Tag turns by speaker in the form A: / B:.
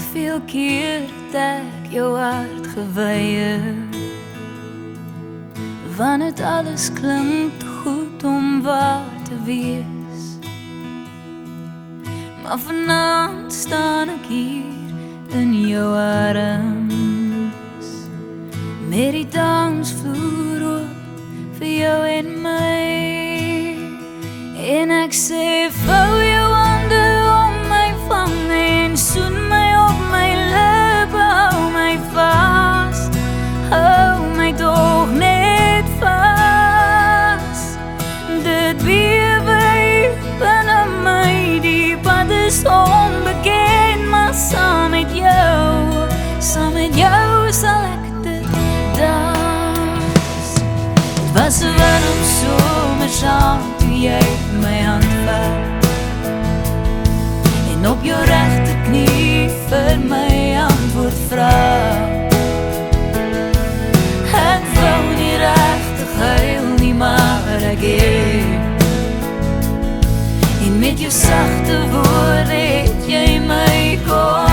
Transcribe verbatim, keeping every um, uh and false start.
A: Hoeveel keer het ek jou hart geweier, want het alles klink te goed om waar te wees. Maar vanaand staan ek hier in jou arms, met die dansvloer oop vir jou en my. En ek sê, vou jou hande om my vang en soen my op my lippe, hou my vast, hou my toch net vast. Dit bewe binne my, die pad is onbekend, maar saam met jou, saam met jou sal ek dit dans. Het was 'n warm somersaand toe jy my hand vat en op jou regte knie vir my antwoord vraag. Ek wou nie regtig huil nie, maar ek het, en met jou sagte woorde het jy my kom